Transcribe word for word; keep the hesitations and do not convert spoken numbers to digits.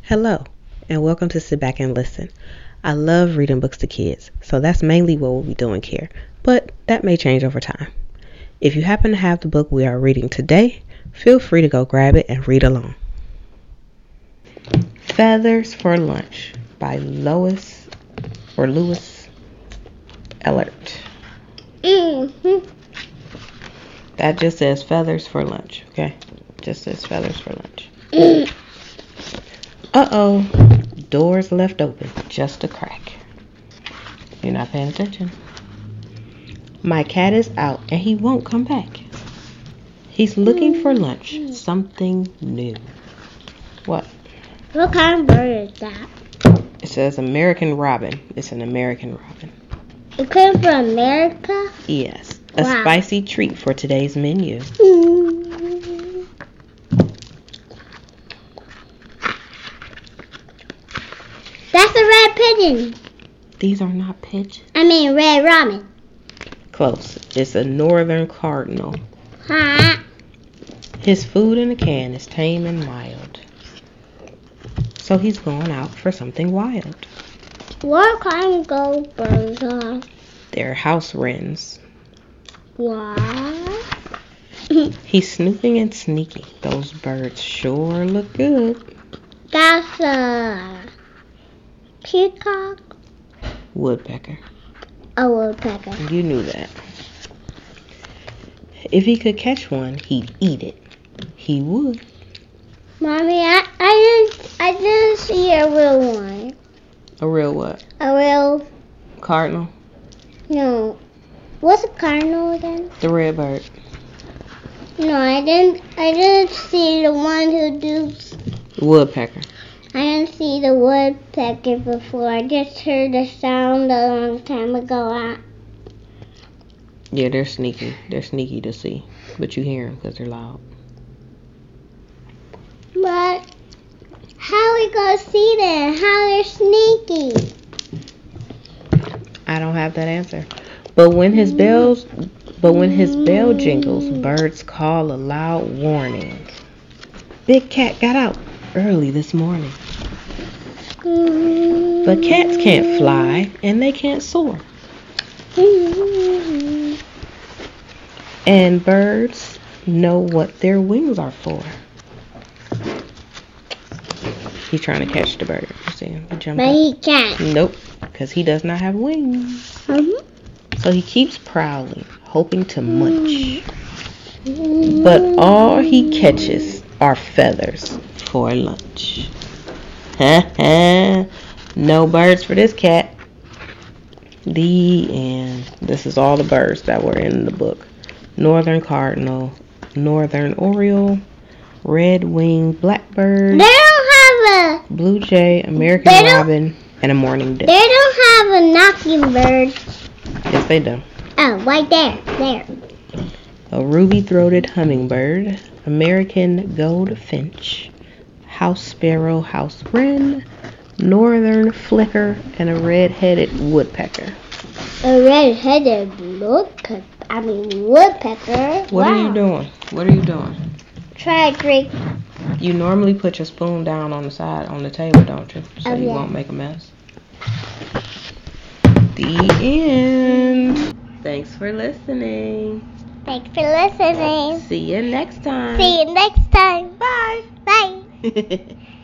Hello, and welcome to Sit Back and Listen. I love reading books to kids, so that's mainly what we'll be doing here, but that may change over time. If you happen to have the book we are reading today, feel free to go grab it and read along. Feathers for Lunch by Lois or Lewis Ellert. Mm-hmm. That just says Feathers for Lunch, okay? Just says Feathers for Lunch. Mm. Uh-oh, doors left open, just a crack. You're not paying attention. My cat is out and he won't come back. He's looking for lunch, something new. What? What kind of bird is that? It says American Robin. It's an American Robin. It came from America? Yes, a Wow. spicy treat for today's menu. Mm. That's a red pigeon. These are not pigeons. I mean red ramen. Close. It's a northern cardinal. Huh? His food in a can is tame and mild. So he's going out for something wild. What kind of gold birds are? They're house wrens. What? He's snooping and sneaking. Those birds sure look good. That's a peacock. Woodpecker. A woodpecker. You knew that. If he could catch one, he'd eat it. He would. Mommy, I, I didn't I didn't see a real one. A real what? A real Cardinal? no. What's a cardinal again? The red bird. No, I didn't. I didn't see the one who does. Woodpecker. I didn't see the woodpecker before. I just heard the sound a long time ago. I, Yeah, they're sneaky. They're sneaky to see. But you hear them because they're loud. but how we gonna see them? How they're sneaky? I don't have that answer. But when his bells, but when his bell jingles, birds call a loud warning. Big Cat got out early this morning. But cats can't fly and they can't soar. And birds know what their wings are for. He's trying to catch the bird. See him? He jumped But up. he can't. Nope, because he does not have wings. Mhm. So he keeps prowling, hoping to munch. But all he catches are feathers for lunch. No birds for this cat. The end. This is all the birds that were in the book. Northern cardinal, northern oriole, red-winged blackbird, They don't have a. blue jay, American They don't- robin, and a mourning dove. They don't have a knocking bird. Yes, they do. Oh, right there, there. A ruby-throated hummingbird, American goldfinch, house sparrow, house wren, northern flicker, and a red-headed woodpecker. A red-headed woodpecker. I mean woodpecker. What wow. are you doing? What are you doing? Try to drink. You normally put your spoon down on the side, on the table, don't you? So Oh, you yeah. won't make a mess. The end. Thanks for listening. Thanks for listening. See you next time. See you next time. Bye. Bye.